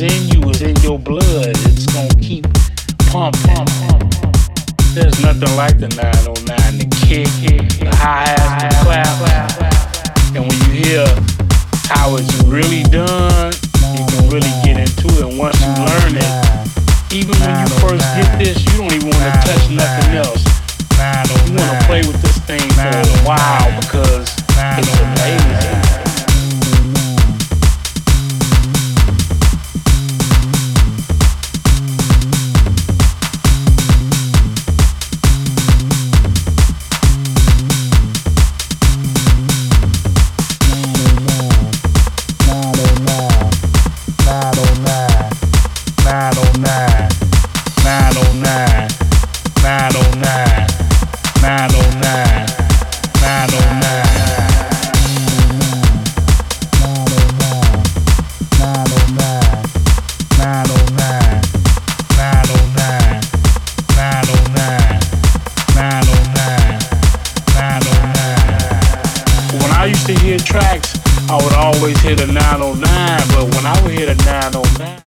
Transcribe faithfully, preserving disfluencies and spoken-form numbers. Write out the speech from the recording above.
in you, it's in your blood. It's gonna keep pumping. There's nothing like the nine oh nine, the kick, the hi-hats, the clap. And when you hear how it's really done, you can really get into it. And once you learn it, even when you first get this, you don't even want to touch nothing else. You want to play with this thing for a while because it's amazing. I used to hear tracks, I would always hear the nine oh nine, but when I would hear the nine oh nine